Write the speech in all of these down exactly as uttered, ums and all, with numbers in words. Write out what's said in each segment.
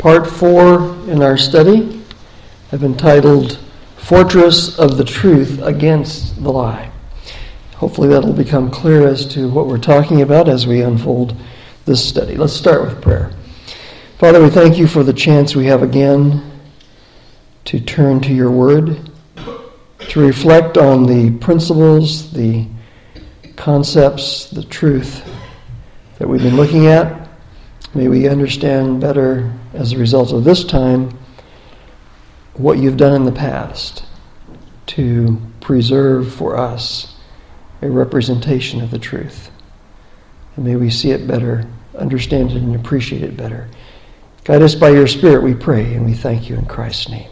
part four in our study. I've entitled Fortress of the Truth Against the Lie. Hopefully that'll become clear as to what we're talking about as we unfold this study. Let's start with prayer. Father, we thank you for the chance we have again to turn to your word, to reflect on the principles, the concepts, the truth that we've been looking at. May we understand better as a result of this time what you've done in the past to preserve for us a representation of the truth. And may we see it better, understand it, and appreciate it better. Guide us by your Spirit, we pray, and we thank you in Christ's name.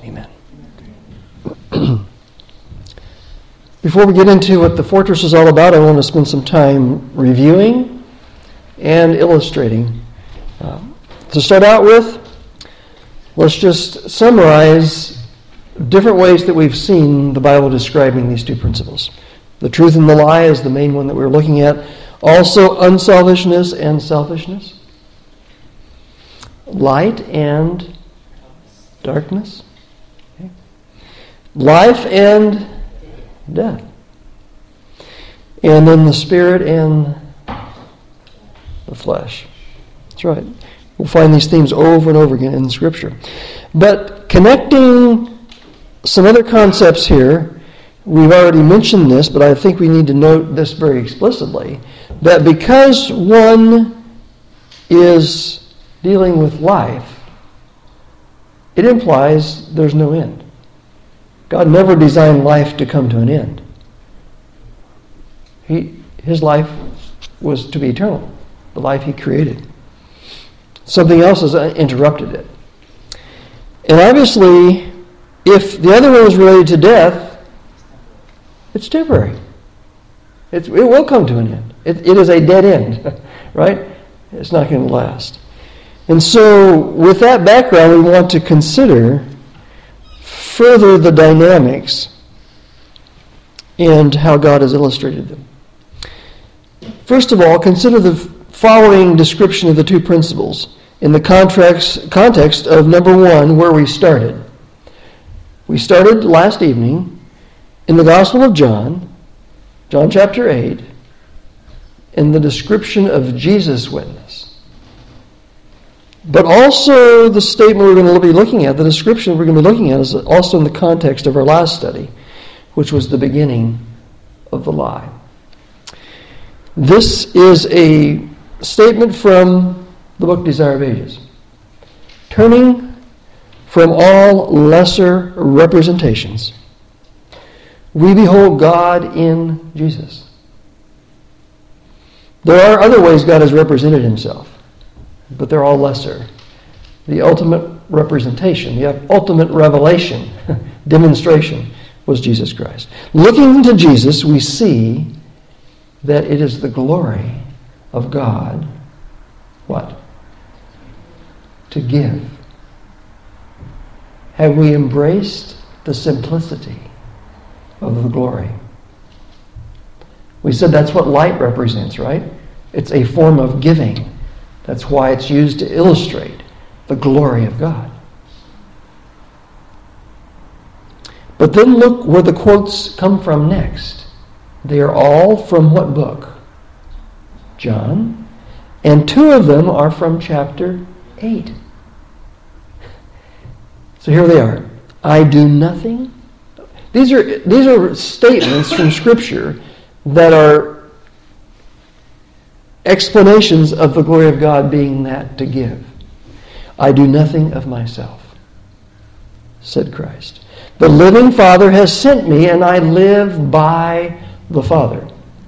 Amen. Before we get into what the fortress is all about, I want to spend some time reviewing and illustrating. Um, to start out with, let's just summarize different ways that we've seen the Bible describing these two principles. The truth and the lie is the main one that we're looking at. Also, unselfishness and selfishness. Light and darkness. Okay. Life and death. And then the spirit and the flesh. That's right. We'll find these themes over and over again in the Scripture. But connecting some other concepts here, we've already mentioned this, but I think we need to note this very explicitly, that because one is dealing with life, it implies there's no end. God never designed life to come to an end. He, his life was to be eternal, the life he created. Something else has interrupted it. And obviously, if the other one is related to death, it's temporary. It's, it will come to an end. It, it is a dead end, right? It's not going to last. And so, with that background, we want to consider further the dynamics and how God has illustrated them. First of all, consider the following description of the two principles in the context, context of number one, where we started. We started last evening in the Gospel of John, John chapter eight, in the description of Jesus' witness. But also the statement we're going to be looking at, the description we're going to be looking at, is also in the context of our last study, which was the beginning of the lie. This is a statement from the book Desire of Ages. Turning from all lesser representations, we behold God in Jesus. There are other ways God has represented himself, but they're all lesser. The ultimate representation, the ultimate revelation, demonstration, was Jesus Christ. Looking to Jesus, we see that it is the glory of God, what? To give. Have we embraced the simplicity of the glory? We said that's what light represents, right? It's a form of giving. That's why it's used to illustrate the glory of God. But then look where the quotes come from next. They are all from what book? John. And two of them are from chapter eight. So here they are. I do nothing. These are, these are statements from Scripture that are explanations of the glory of God being that to give. I do nothing of myself, said Christ. The living Father has sent me, and I live by the Father.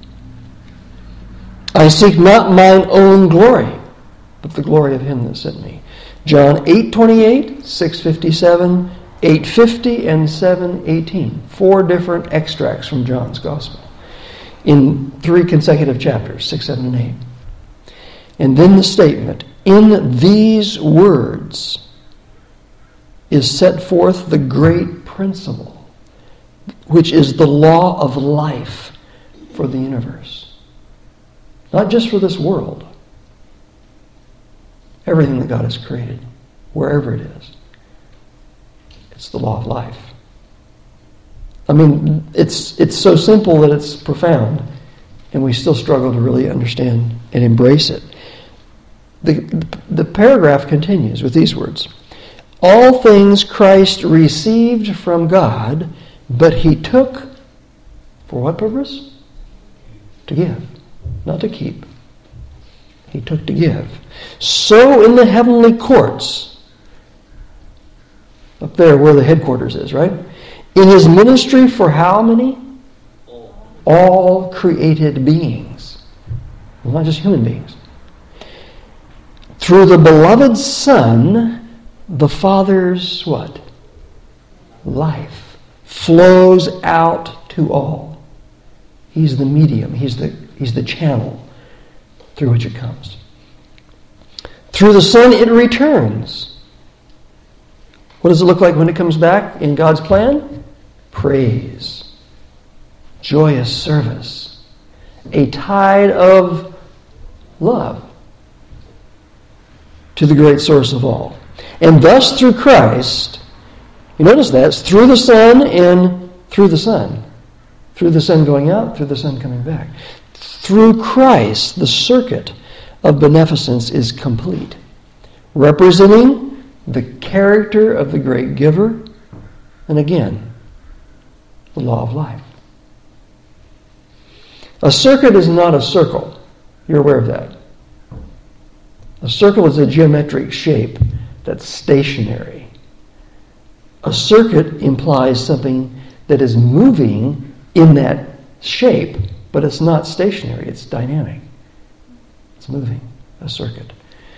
I seek not mine own glory, but the glory of him that sent me. John eight twenty-eight, six fifty-seven, eight fifty, and seven eighteen. Four different extracts from John's Gospel in three consecutive chapters, six, seven, and eight. And then the statement, in these words is set forth the great principle, which is the law of life for the universe. Not just for this world. Everything that God has created. wherever it is. It's the law of life. I mean, it's it's so simple that it's profound, and we still struggle to really understand and embrace it. The, the paragraph continues with these words. All things Christ received from God, but he took, for what purpose? To give, not to keep. He took to give. So in the heavenly courts, up there where the headquarters is, right? In his ministry for how many? All created beings. Well, not just human beings. Through the beloved Son, the Father's what? Life flows out to all. He's the medium. He's the, he's the channel through which it comes. Through the Son, it returns. What does it look like when it comes back in God's plan? Praise. Joyous service. A tide of love to the great source of all. And thus through Christ, you notice that, it's through the Son and through the Son. Through the Son going out, through the Son coming back. Through Christ, the circuit of beneficence is complete, representing the character of the great giver, and again, the law of life. A circuit is not a circle. You're aware of that. A circle is a geometric shape that's stationary. A circuit implies something that is moving in that shape, but it's not stationary, it's dynamic. It's moving, a circuit.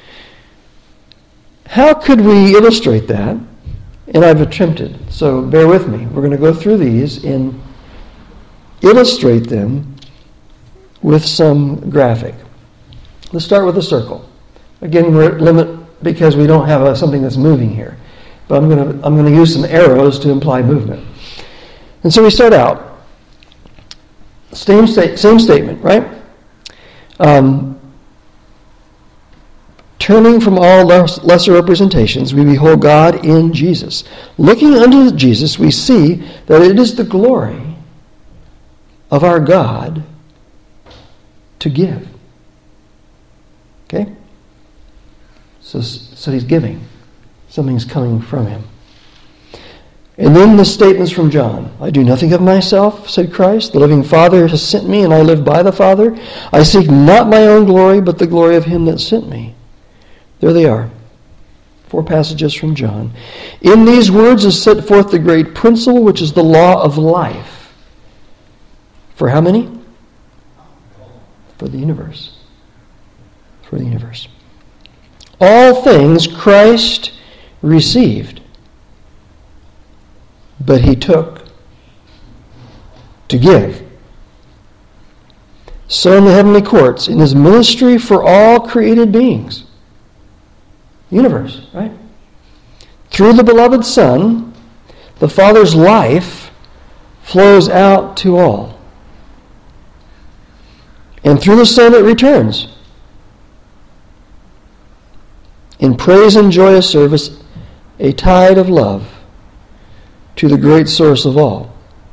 How could we illustrate that? And I've attempted, so bear with me. We're going to go through these and illustrate them with some graphic. Let's start with a circle. Again, we're at limit because we don't have a, something that's moving here. But I'm going to I'm going to use some arrows to imply movement. And so we start out. Same sta- same statement, right? Um, Turning from all lesser representations, we behold God in Jesus. Looking unto Jesus, we see that it is the glory of our God to give. Okay? So, so he's giving. Something's coming from him. And then the statements from John. I do nothing of myself, said Christ. The living Father has sent me, and I live by the Father. I seek not my own glory, but the glory of him that sent me. There they are. Four passages from John. In these words is set forth the great principle, which is the law of life. For how many? For the universe. For the universe. All things Christ received, but he took to give. So in the heavenly courts, in his ministry for all created beings, universe, right? Through the beloved Son, the Father's life flows out to all. And through the Son it returns. In praise and joyous service, a tide of love to the great source of all.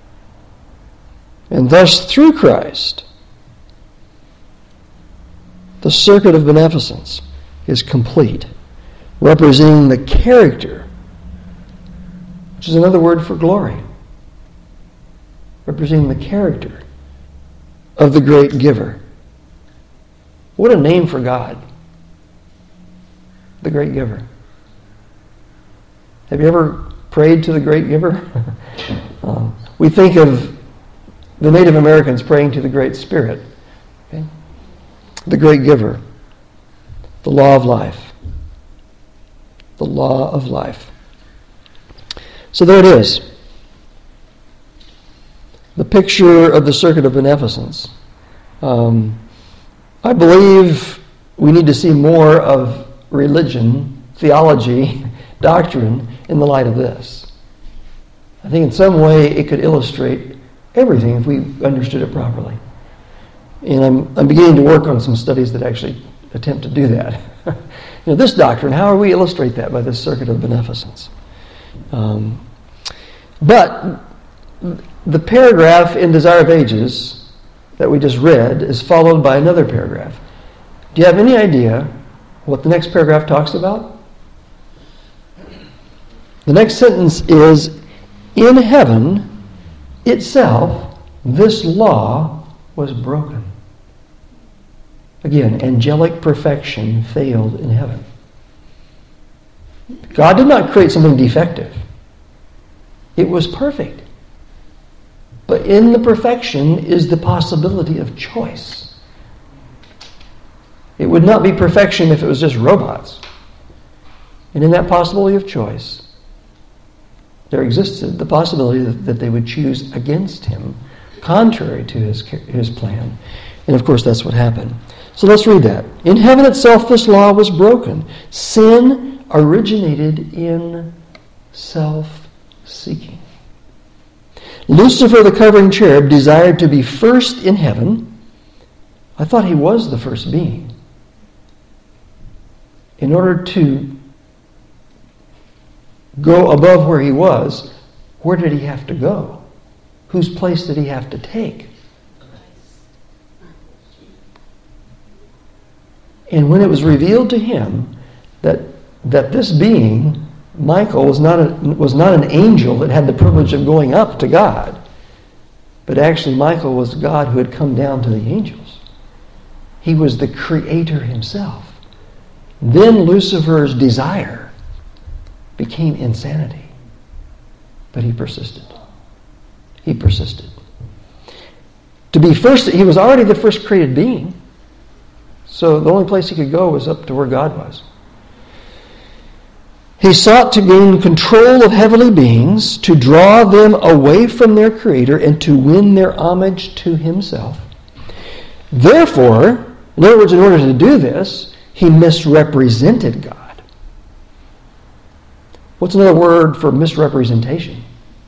And thus through Christ, the circuit of beneficence is complete, representing the character, which is another word for glory, representing the character of the great giver. What a name for God, the great giver. Have you ever prayed to the great giver? um, we think of the Native Americans praying to the Great Spirit, okay? The great giver, the law of life. The law of life. So there it is. The picture of the circuit of beneficence. Um, I believe we need to see more of religion, theology, doctrine in the light of this. I think in some way it could illustrate everything if we understood it properly. And I'm, I'm beginning to work on some studies that actually attempt to do that. You know, this doctrine, how do we illustrate that by this circuit of beneficence? Um, but the paragraph in Desire of Ages that we just read is followed by another paragraph. Do you have any idea what the next paragraph talks about? The next sentence is, in heaven itself, this law was broken. Again, angelic perfection failed in heaven. God did not create something defective. It was perfect. But in the perfection is the possibility of choice. It would not be perfection if it was just robots. And in that possibility of choice, there existed the possibility that, that they would choose against him, contrary to his, his plan. And of course, that's what happened. So let's read that. In heaven itself, this law was broken. Sin originated in self-seeking. Lucifer, the covering cherub, desired to be first in heaven. I thought he was the first being. In order to go above where he was, where did he have to go? Whose place did he have to take? And when it was revealed to him that that this being, Michael, was not a, was not an angel that had the privilege of going up to God, but actually Michael was God who had come down to the angels. He was the creator himself. Then Lucifer's desire became insanity. But he persisted. He persisted. To be first, he was already the first created being. So the only place he could go was up to where God was. He sought to gain control of heavenly beings, to draw them away from their Creator, and to win their homage to himself. Therefore, in other words, in order to do this, he misrepresented God. What's another word for misrepresentation?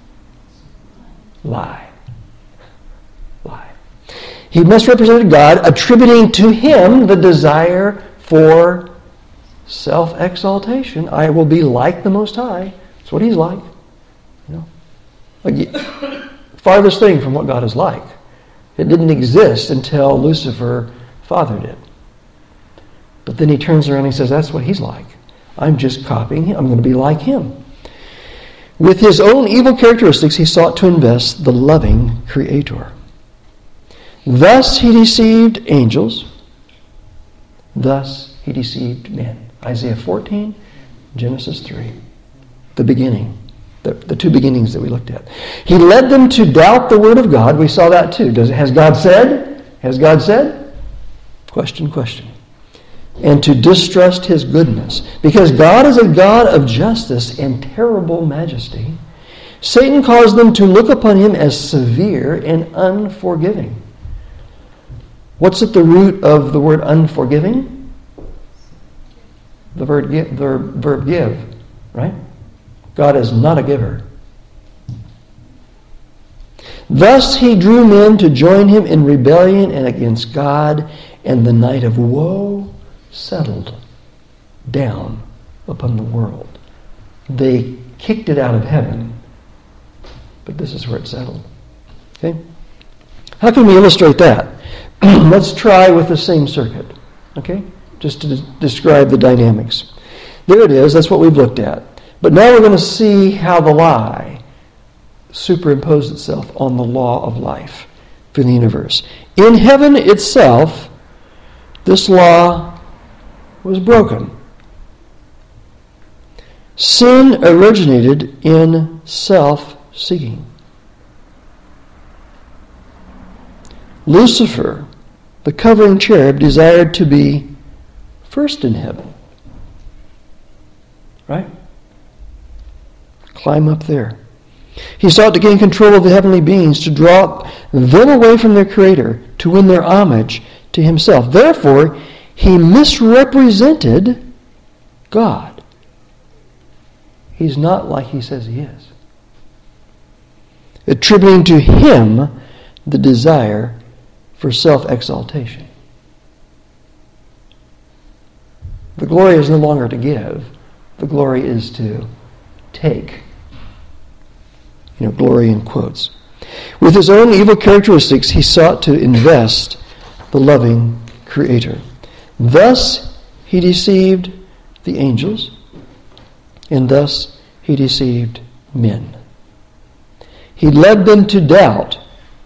Lie. Lie. He misrepresented God, attributing to him the desire for self-exaltation. I will be like the Most High. That's what he's like. You know, like, farthest thing from what God is like. It didn't exist until Lucifer fathered it. But then he turns around and he says, that's what he's like. I'm just copying him. I'm going to be like him. With his own evil characteristics, he sought to invest the loving Creator. Thus he deceived angels. Thus he deceived men. Isaiah fourteen, Genesis three. The beginning. The, the two beginnings that we looked at. He led them to doubt the word of God. We saw that too. Does, has God said? Has God said? Question, question. And to distrust his goodness. Because God is a God of justice and terrible majesty, Satan caused them to look upon him as severe and unforgiving. What's at the root of the word unforgiving? The verb give, the verb give, right? God is not a giver. Thus he drew men to join him in rebellion and against God, and the night of woe settled down upon the world. They kicked it out of heaven, but this is where it settled. Okay? How can we illustrate that? Let's try with the same circuit. Okay? Just to de- describe the dynamics. There it is. That's what we've looked at. But now we're going to see how the lie superimposed itself on the law of life for the universe. In heaven itself, this law was broken. Sin originated in self-seeking. Lucifer, the covering cherub, desired to be first in heaven. Right? Climb up there. He sought to gain control of the heavenly beings, to draw them away from their Creator, to win their homage to himself. Therefore, he misrepresented God. He's not like he says he is. Attributing to him the desire for self-exaltation. The glory is no longer to give. The glory is to take. You know, glory in quotes. With his own evil characteristics, he sought to invest the loving Creator. Thus, he deceived the angels, and thus he deceived men. He led them to doubt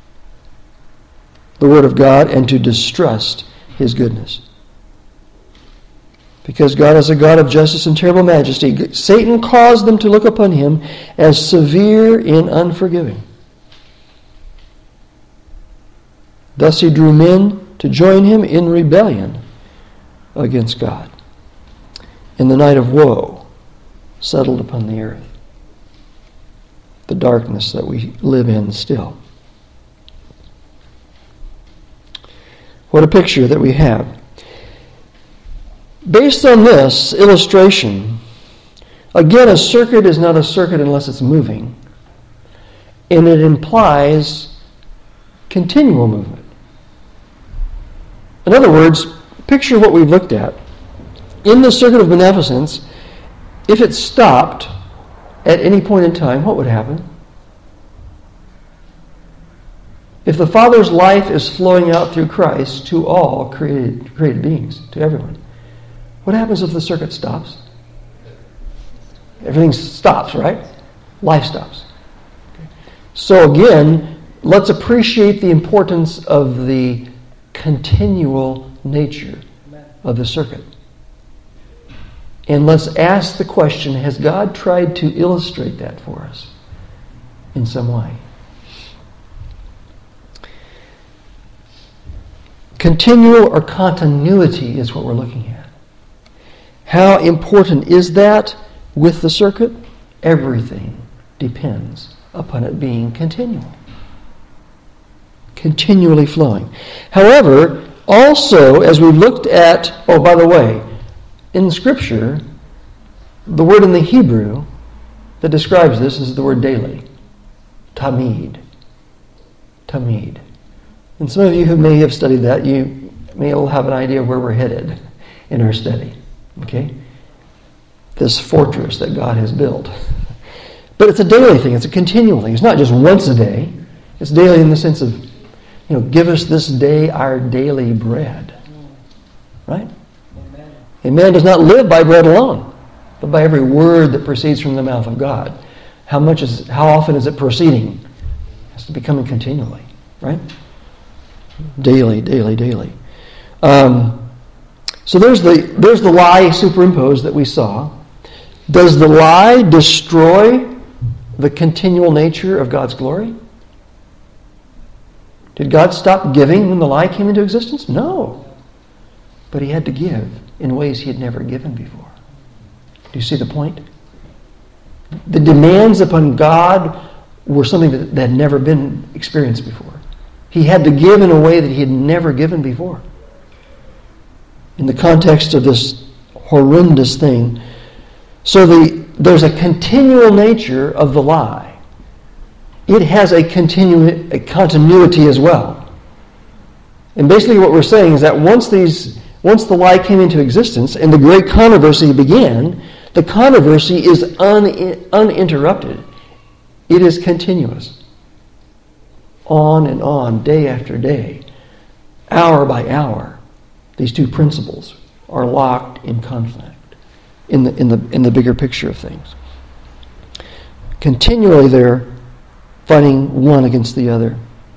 the Word of God and to distrust His goodness. Because God is a God of justice and terrible majesty, Satan caused them to look upon Him as severe and unforgiving. Thus he drew men to join him in rebellion against God. And the night of woe settled upon the earth. The darkness that we live in still. What a picture that we have. Based on this illustration, again, a circuit is not a circuit unless it's moving. And it implies continual movement. In other words, picture what we've looked at. In the circuit of beneficence, if it stopped at any point in time, what would happen? If the Father's life is flowing out through Christ to all created, created beings, to everyone, what happens if the circuit stops? Everything stops, right? Life stops. So again, let's appreciate the importance of the continual nature of the circuit. And let's ask the question, has God tried to illustrate that for us in some way? Continual or continuity is what we're looking at. How important is that with the circuit? Everything depends upon it being continual. Continually flowing. However, also, as we looked at, oh, by the way, in Scripture, the word in the Hebrew that describes this is the word daily. Tamid. Tamid. And some of you who may have studied that, you may have an idea of where we're headed in our study. Okay? This fortress that God has built. But it's a daily thing. It's a continual thing. It's not just once a day. It's daily in the sense of, you know, give us this day our daily bread. Right? Amen. A man does not live by bread alone, but by every word that proceeds from the mouth of God. How much is, how often is it proceeding? It has to be coming continually. Right? Daily, daily, daily. Um, so there's the there's the lie superimposed that we saw. Does the lie destroy the continual nature of God's glory? Did God stop giving when the lie came into existence? No. But He had to give in ways He had never given before. Do you see the point? The demands upon God were something that, that had never been experienced before. He had to give in a way that He had never given before. In the context of this horrendous thing. So the, there's a continual nature of the lie. It has a, continu- a continuity as well. And basically what we're saying is that once these, once the lie came into existence and the great controversy began, the controversy is un- uninterrupted. It is continuous. On and on, day after day, hour by hour, these two principles are locked in conflict in the, in the, in the bigger picture of things. Continually they're fighting one against the other.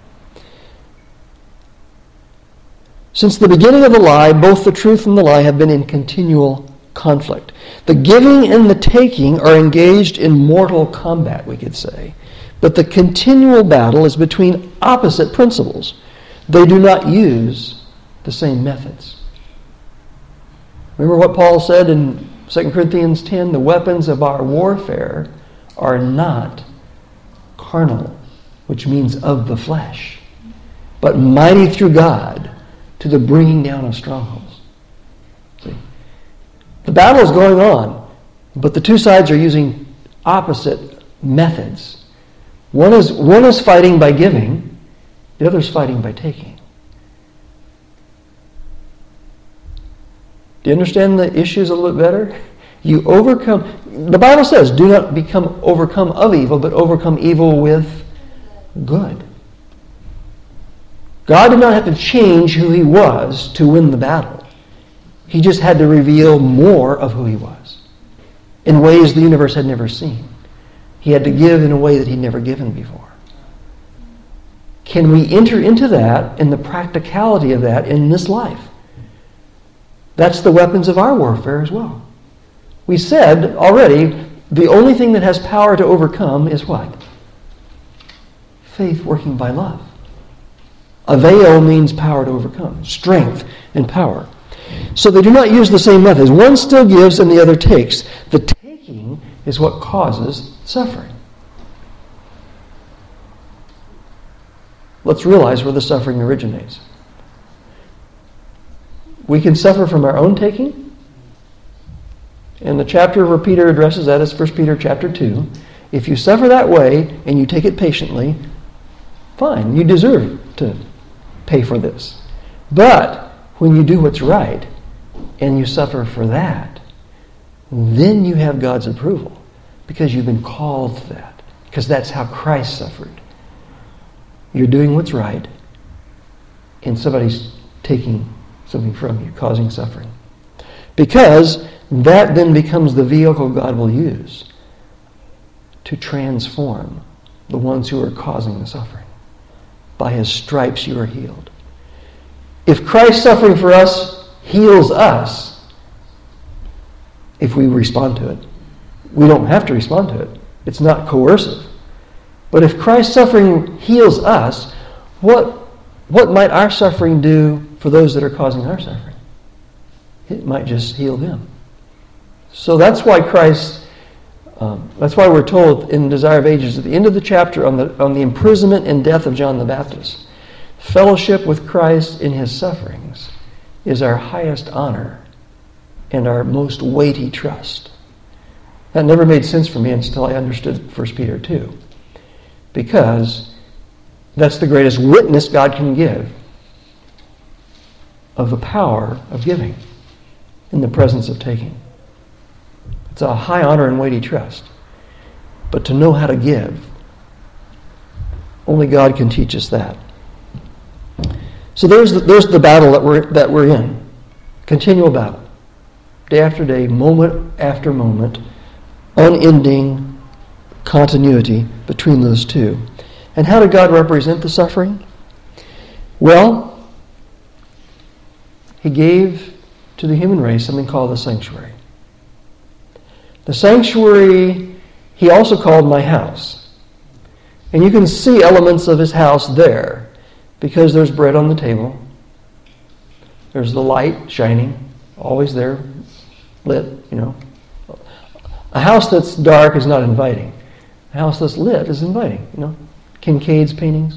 Since the beginning of the lie, both the truth and the lie have been in continual conflict. The giving and the taking are engaged in mortal combat, we could say. But the continual battle is between opposite principles. They do not use the same methods. Remember what Paul said in Second Corinthians ten? The weapons of our warfare are not carnal, which means of the flesh, but mighty through God to the bringing down of strongholds. See? The battle is going on, but the two sides are using opposite methods. One is, one is fighting by giving, the other is fighting by taking. Do you understand the issues a little bit better? You overcome, the Bible says, do not become overcome of evil, but overcome evil with good. God did not have to change who he was to win the battle. He just had to reveal more of who he was in ways the universe had never seen. He had to give in a way that he'd never given before. Can we enter into that and the practicality of that in this life? That's the weapons of our warfare as well. We said already, the only thing that has power to overcome is what? Faith working by love. Avail means power to overcome, strength and power. So they do not use the same methods. One still gives and the other takes. The taking is what causes suffering. Let's realize where the suffering originates. We can suffer from our own taking. And the chapter where Peter addresses that is First Peter chapter two. If you suffer that way and you take it patiently, fine, you deserve to pay for this. But when you do what's right and you suffer for that, then you have God's approval because you've been called to that. Because that's how Christ suffered. You're doing what's right and somebody's taking something from you, causing suffering. Because that then becomes the vehicle God will use to transform the ones who are causing the suffering. By his stripes you are healed. If Christ's suffering for us heals us, if we respond to it, we don't have to respond to it. It's not coercive. But if Christ's suffering heals us, what, what might our suffering do for those that are causing our suffering? It might just heal them. So that's why Christ, um, that's why we're told in Desire of Ages, at the end of the chapter on the, on the imprisonment and death of John the Baptist, fellowship with Christ in his sufferings is our highest honor and our most weighty trust. That never made sense for me until I understood First Peter two. Because that's the greatest witness God can give of the power of giving in the presence of taking. It's a high honor and weighty trust. But to know how to give, only God can teach us that. So there's the, there's the battle that we're, that we're in. Continual battle. Day after day, moment after moment, unending continuity between those two. And how did God represent the suffering? Well, he gave to the human race something called the sanctuary. The sanctuary he also called my house. And you can see elements of his house there because there's bread on the table. There's the light shining, always there, lit, you know. A house that's dark is not inviting. A house that's lit is inviting, you know. Kincaid's paintings.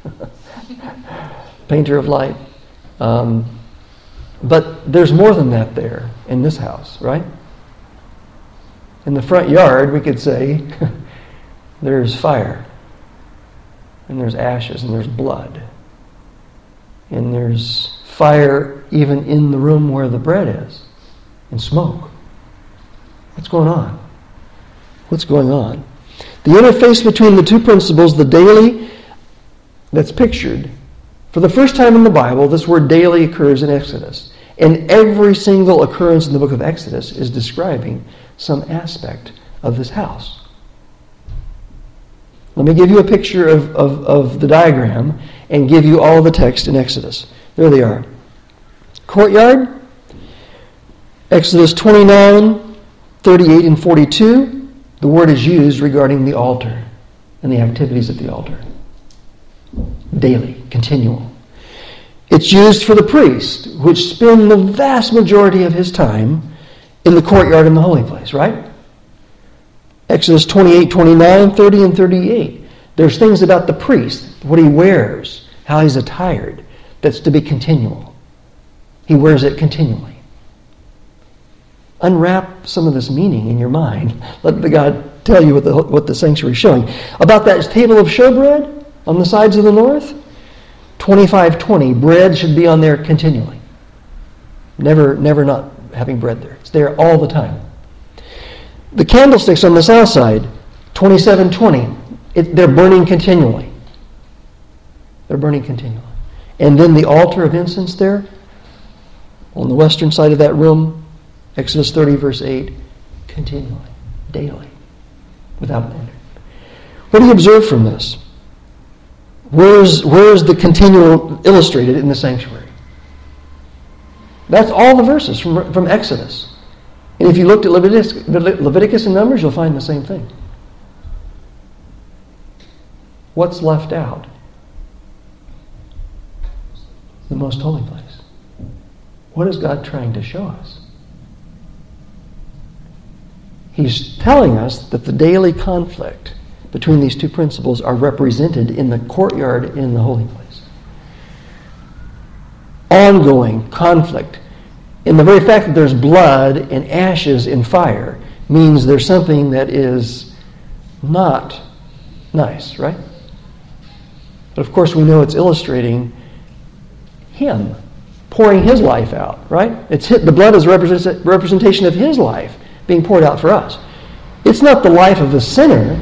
Painter of light. Um, but there's more than that there in this house, right? In the front yard, we could say, there's fire. And there's ashes, and there's blood. And there's fire even in the room where the bread is. And smoke. What's going on? What's going on? The interface between the two principles, the daily, that's pictured. For the first time in the Bible, this word daily occurs in Exodus. And every single occurrence in the book of Exodus is describing some aspect of this house. Let me give you a picture of, of, of the diagram and give you all the text in Exodus. There they are. Courtyard, Exodus twenty-nine, thirty-eight, and forty-two. The word is used regarding the altar and the activities at the altar. Daily, continual. It's used for the priest, which spend the vast majority of his time in the courtyard in the holy place, right? Exodus twenty-eight, twenty-nine, thirty, and thirty-eight. There's things about the priest, what he wears, how he's attired, that's to be continual. He wears it continually. Unwrap some of this meaning in your mind. Let the God tell you what the, what the sanctuary is showing. About that table of showbread on the sides of the north, twenty-five twenty, bread should be on there continually. Never, never not having bread there. It's there all the time. The candlesticks on the south side, twenty-seven twenty, it, they're burning continually. They're burning continually. And then the altar of incense there, on the western side of that room, Exodus thirty, verse eight, continually, daily, without an end. What do you observe from this? Where's, where's the continual illustrated in the sanctuary? That's all the verses from, from Exodus. And if you looked at Leviticus, Leviticus and Numbers, you'll find the same thing. What's left out? The most holy place. What is God trying to show us? He's telling us that the daily conflict between these two principles are represented in the courtyard in the holy place. Ongoing conflict. And the very fact that there's blood and ashes and fire means there's something that is not nice, right? But of course we know it's illustrating Him pouring His life out, right? It's the blood is a representation of His life being poured out for us. It's not the life of the sinner.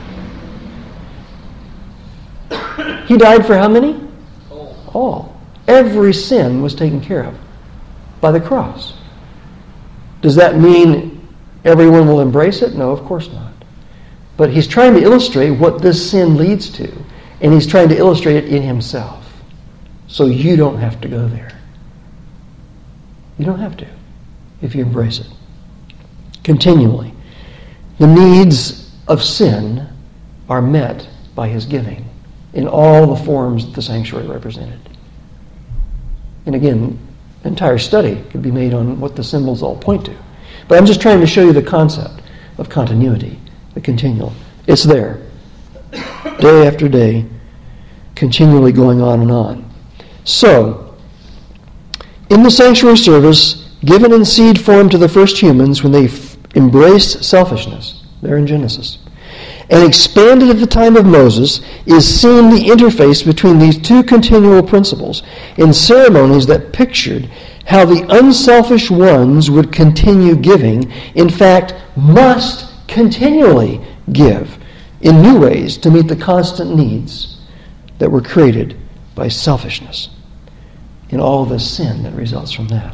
He died for how many? All. All. Every sin was taken care of by the cross. Does that mean everyone will embrace it? No, of course not. But He's trying to illustrate what this sin leads to, and He's trying to illustrate it in Himself. So you don't have to go there. You don't have to if you embrace it. Continually. The needs of sin are met by His giving in all the forms that the sanctuary represented. And again, an entire study could be made on what the symbols all point to. But I'm just trying to show you the concept of continuity, the continual. It's there. Day after day, continually going on and on. So, in the sanctuary service, given in seed form to the first humans when they f- embraced selfishness, there in Genesis, and expanded at the time of Moses, is seen the interface between these two continual principles in ceremonies that pictured how the unselfish ones would continue giving, in fact, must continually give in new ways to meet the constant needs that were created by selfishness and all the sin that results from that.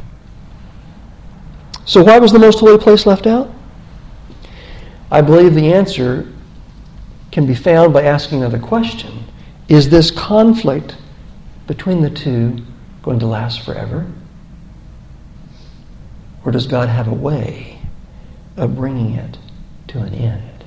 So why was the most holy place left out? I believe the answer can be found by asking another question. Is this conflict between the two going to last forever? Or does God have a way of bringing it to an end?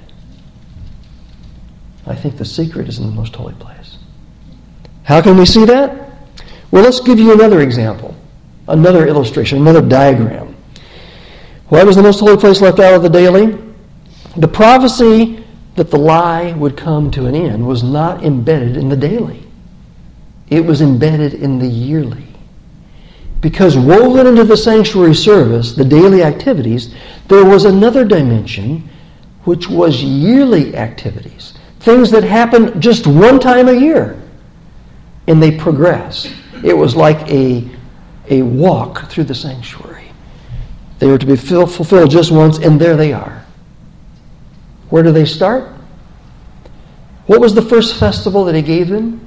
I think the secret is in the most holy place. How can we see that? Well, let's give you another example, another illustration, another diagram. Why was the most holy place left out of the daily? The prophecy that the lie would come to an end was not embedded in the daily. It was embedded in the yearly. Because woven into the sanctuary service, the daily activities, there was another dimension, which was yearly activities. Things that happened just one time a year. And they progress. It was like a, a walk through the sanctuary. They were to be fulfilled just once, and there they are. Where do they start? What was the first festival that He gave them?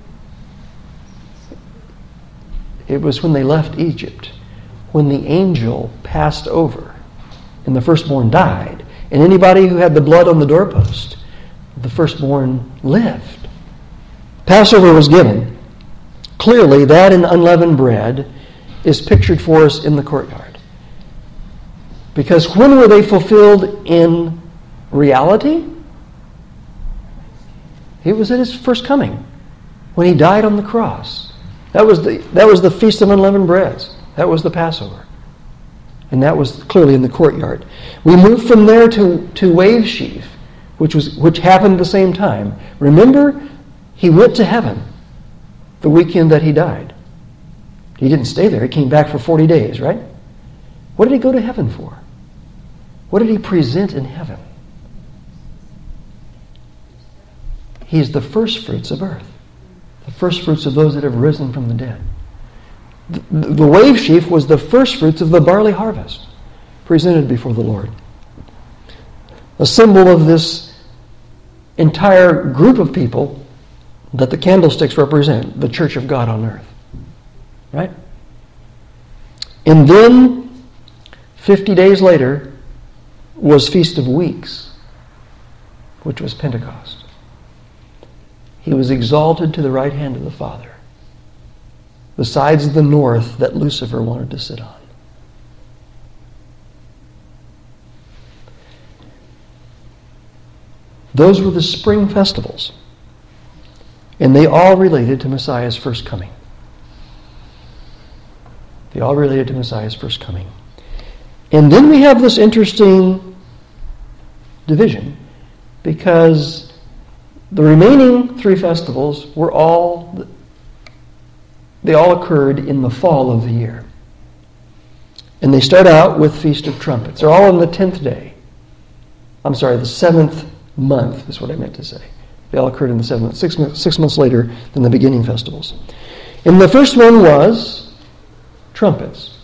It was when they left Egypt, when the angel passed over and the firstborn died. And anybody who had the blood on the doorpost, the firstborn lived. Passover was given. Clearly, that and unleavened bread is pictured for us in the courtyard. Because when were they fulfilled in reality? It was at His first coming, when He died on the cross. That was the that was the Feast of Unleavened Breads. That was the Passover. And that was clearly in the courtyard. We moved from there to, to Wave Sheaf, which was which happened at the same time. Remember, He went to heaven the weekend that He died. He didn't stay there. He came back for forty days, right? What did He go to heaven for? What did He present in heaven? He's the first fruits of earth. The first fruits of those that have risen from the dead. The, the wave sheaf was the first fruits of the barley harvest. presented before the Lord. A symbol of this entire group of people that the candlesticks represent, the church of God on earth. Right? And then, fifty days later, was Feast of Weeks, which was Pentecost. He was exalted to the right hand of the Father, the sides of the north that Lucifer wanted to sit on. Those were the spring festivals, and they all related to Messiah's first coming. They all related to Messiah's first coming. And then we have this interesting division, because the remaining three festivals were all, they all occurred in the fall of the year. And they start out with Feast of Trumpets. They're all on the tenth day. I'm sorry, the seventh month is what I meant to say. They all occurred in the seventh, six, six months later than the beginning festivals. And the first one was trumpets.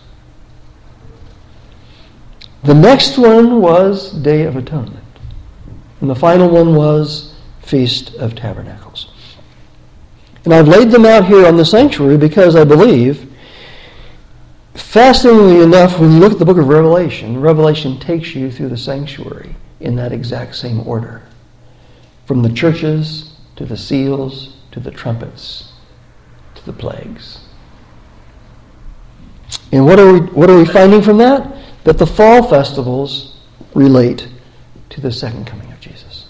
The next one was Day of Atonement. And the final one was Feast of Tabernacles. And I've laid them out here on the sanctuary because I believe, fascinatingly enough, when you look at the book of Revelation, Revelation takes you through the sanctuary in that exact same order. From the churches, to the seals, to the trumpets, to the plagues. And what are we, what are we finding from that? That the fall festivals relate to the second coming of Jesus.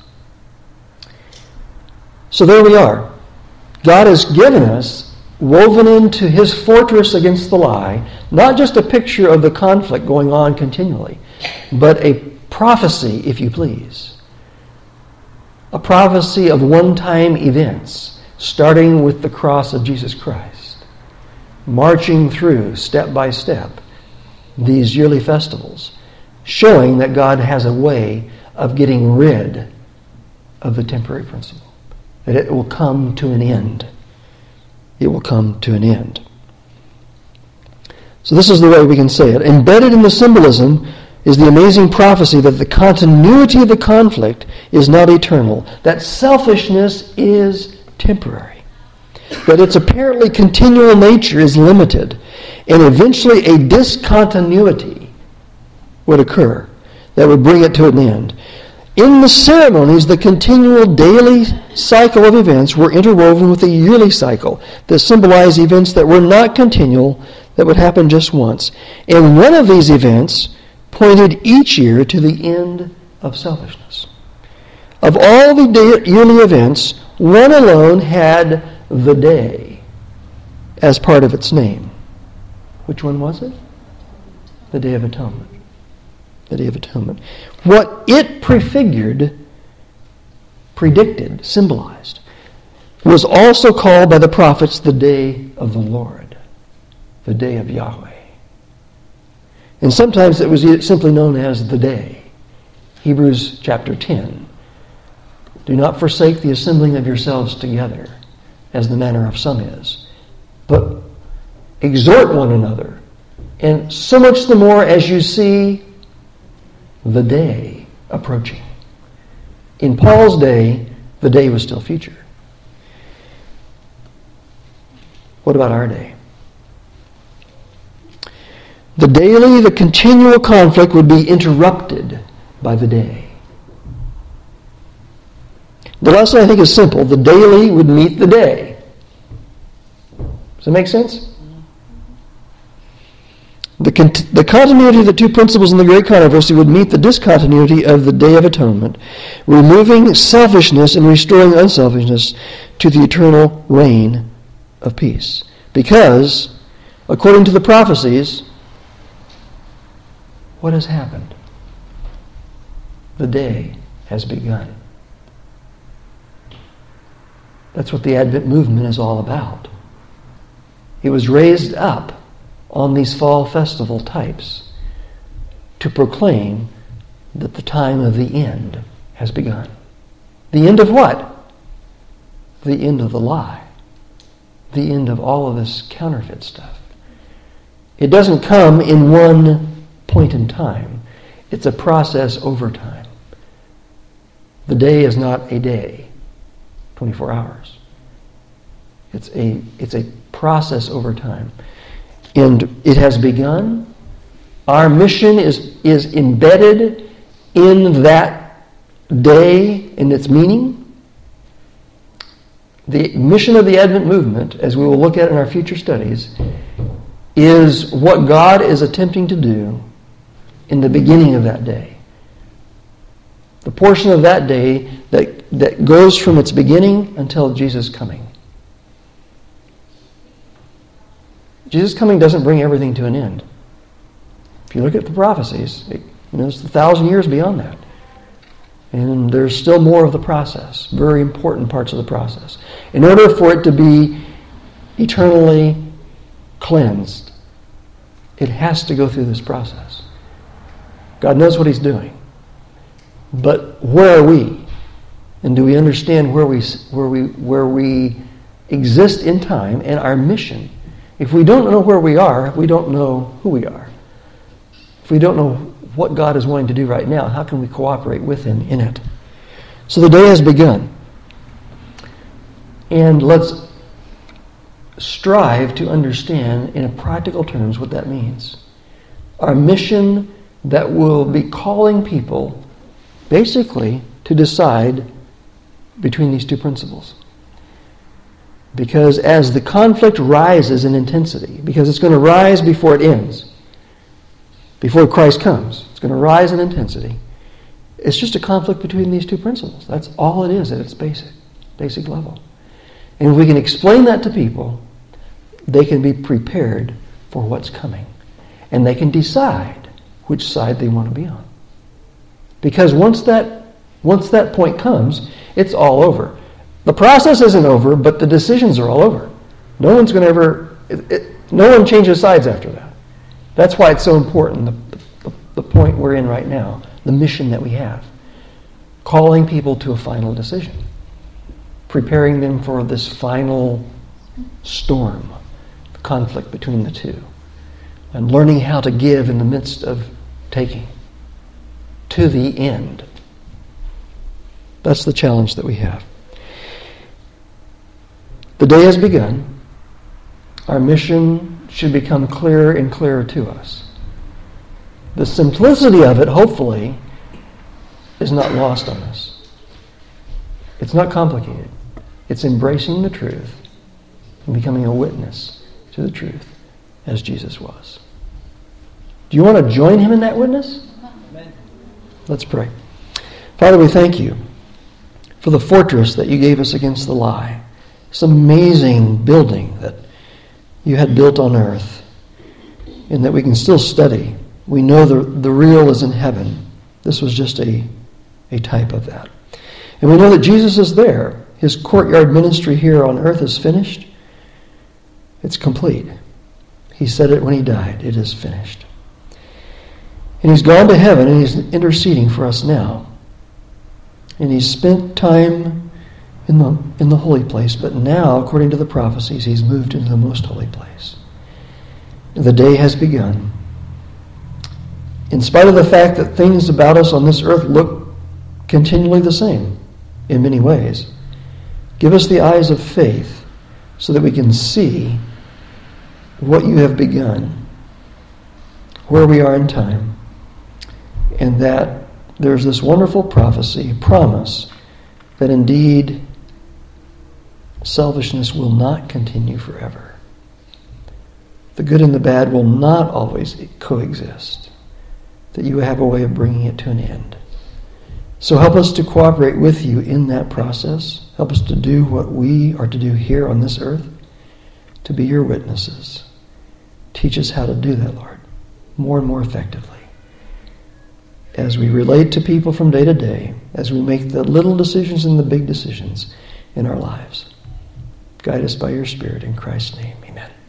So there we are. God has given us, woven into his fortress against the lie, not just a picture of the conflict going on continually, but a prophecy, if you please. A prophecy of one-time events, starting with the cross of Jesus Christ, marching through, step by step, these yearly festivals, showing that God has a way of getting rid of the temporary principle, that it will come to an end. It will come to an end. So this is the way we can say it. Embedded in the symbolism is the amazing prophecy that the continuity of the conflict is not eternal, that selfishness is temporary, that its apparently continual nature is limited, and eventually a discontinuity would occur that would bring it to an end. In the ceremonies, the continual daily cycle of events were interwoven with a yearly cycle that symbolized events that were not continual, that would happen just once. And one of these events pointed each year to the end of selfishness. Of all the yearly events, one alone had the day as part of its name. Which one was it? The Day of Atonement. The Day of Atonement. What it prefigured, predicted, symbolized, was also called by the prophets the Day of the Lord, the Day of Yahweh. And sometimes it was simply known as the Day. Hebrews chapter ten. Do not forsake the assembling of yourselves together, as the manner of some is, but exhort one another, and so much the more as you see the day approaching. In Paul's day, the day was still future. What about our day? The daily, the continual conflict would be interrupted by the day. The lesson, I think, is simple. The daily would meet the day. Does that make sense? The, cont- the continuity of the two principles in the Great Controversy would meet the discontinuity of the Day of Atonement, removing selfishness and restoring unselfishness to the eternal reign of peace. Because, according to the prophecies, what has happened? The day has begun. That's what the Advent movement is all about. It was raised up on these fall festival types to proclaim that the time of the end has begun. The end of what? The end of the lie. The end of all of this counterfeit stuff. It doesn't come in one point in time. It's a process over time. The day is not a day, twenty-four hours. It's a, it's a process over time. And it has begun. Our mission is, is embedded in that day, in its meaning. The mission of the Advent movement, as we will look at in our future studies, is what God is attempting to do in the beginning of that day. The portion of that day that, that goes from its beginning until Jesus' coming. Jesus' coming doesn't bring everything to an end. If you look at the prophecies, it, you know, it's a thousand years beyond that. And there's still more of the process, very important parts of the process. In order for it to be eternally cleansed, it has to go through this process. God knows what He's doing. But where are we? And do we understand where we where we where we exist in time and our mission? If we don't know where we are, we don't know who we are. If we don't know what God is wanting to do right now, how can we cooperate with Him in it? So the day has begun. And let's strive to understand in practical terms what that means. Our mission that will be calling people basically to decide between these two principles. Because as the conflict rises in intensity, because it's going to rise before it ends, before Christ comes, it's going to rise in intensity. It's just a conflict between these two principles. That's all it is at its basic, basic level. And if we can explain that to people, they can be prepared for what's coming. And they can decide which side they want to be on. Because once that once that point comes, it's all over. The process isn't over, but the decisions are all over. No one's going to ever... It, it, no one changes sides after that. That's why it's so important, the, the, the point we're in right now, the mission that we have. Calling people to a final decision. Preparing them for this final storm, the conflict between the two. And learning how to give in the midst of taking. To the end. That's the challenge that we have. The day has begun. Our mission should become clearer and clearer to us. The simplicity of it, hopefully, is not lost on us. It's not complicated. It's embracing the truth and becoming a witness to the truth as Jesus was. Do you want to join Him in that witness? Amen. Let's pray. Father, we thank You for the fortress that You gave us against the lie. This amazing building that You had built on earth and that we can still study. We know the, the real is in heaven. This was just a, a type of that. And we know that Jesus is there. His courtyard ministry here on earth is finished. It's complete. He said it when He died. It is finished. And He's gone to heaven and He's interceding for us now. And He's spent time in the in the holy place, but now, according to the prophecies, He's moved into the most holy place. The day has begun. In spite of the fact that things about us on this earth look continually the same in many ways, give us the eyes of faith so that we can see what You have begun, where we are in time, and that there's this wonderful prophecy, promise, that indeed selfishness will not continue forever. The good and the bad will not always coexist. That You have a way of bringing it to an end. So help us to cooperate with You in that process. Help us to do what we are to do here on this earth, to be Your witnesses. Teach us how to do that, Lord, more and more effectively. As we relate to people from day to day, as we make the little decisions and the big decisions in our lives. Guide us by Your Spirit in Christ's name. Amen.